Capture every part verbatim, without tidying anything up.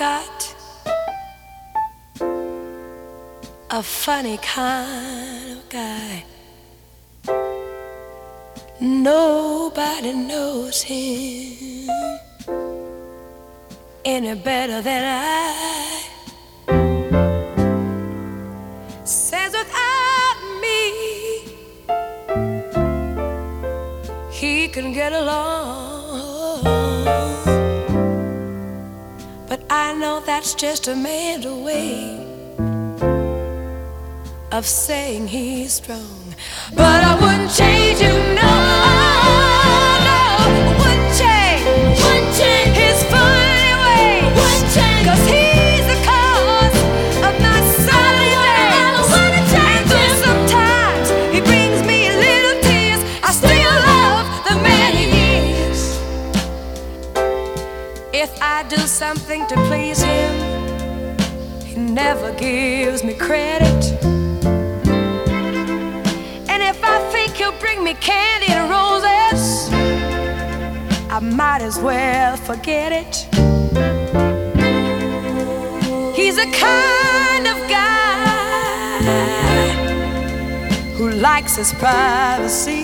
got a funny kind of guy. Nobody knows him any better than I. Says without me he can get along, but I know that's just a man's way of saying he's strong. But I wouldn't change you, no, no, wouldn't change, wouldn't change his funny ways, wouldn't change, 'cause he's the cause of my sunny days. I don't wanna change him. And though sometimes he brings me little tears, I still love the man he is. If I do something to please him, he never gives me credit. He'll bring me candy and roses, I might as well forget it. He's the kind of guy who likes his privacy,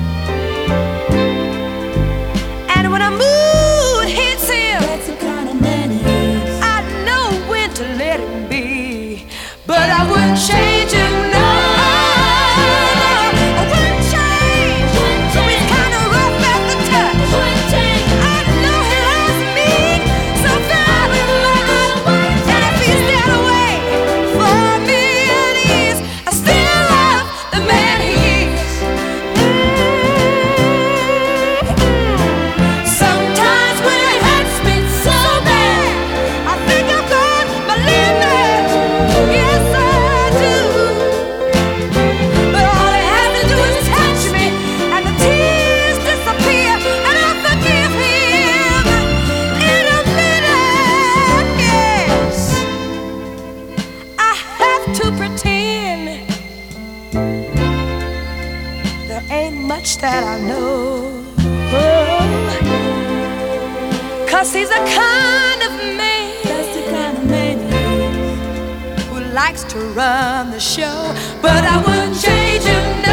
and when a mood hits him, that's the kind of man he is. I know when to let him be, but I wouldn't change him, no. That I know, oh, 'cause he's the kind of man, that's the kind of man he is, who likes to run the show. But I wouldn't change him, no.